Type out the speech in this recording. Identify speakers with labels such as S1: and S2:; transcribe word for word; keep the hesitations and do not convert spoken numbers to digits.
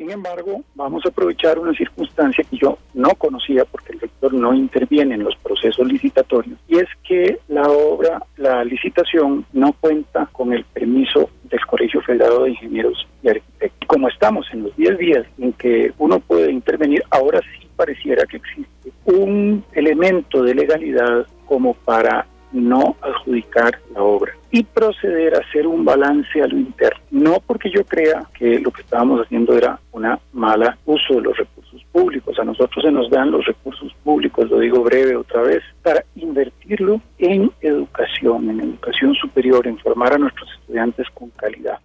S1: Sin embargo, vamos a aprovechar una circunstancia que yo no conocía porque el rector no interviene en los procesos licitatorios, y es que la obra, la licitación no cuenta con el permiso del Colegio Federado de Ingenieros y Arquitectos. Como estamos en los diez días en que uno puede intervenir, ahora sí pareciera que existe un elemento de legalidad como para no adjudicar la obra y proceder a hacer un balance a lo interno. No porque yo crea que lo que estábamos haciendo era una mala uso de los recursos públicos. A nosotros se nos dan los recursos públicos, lo digo breve otra vez, para invertirlo en educación, en educación superior, en formar a nuestros estudiantes con calidad.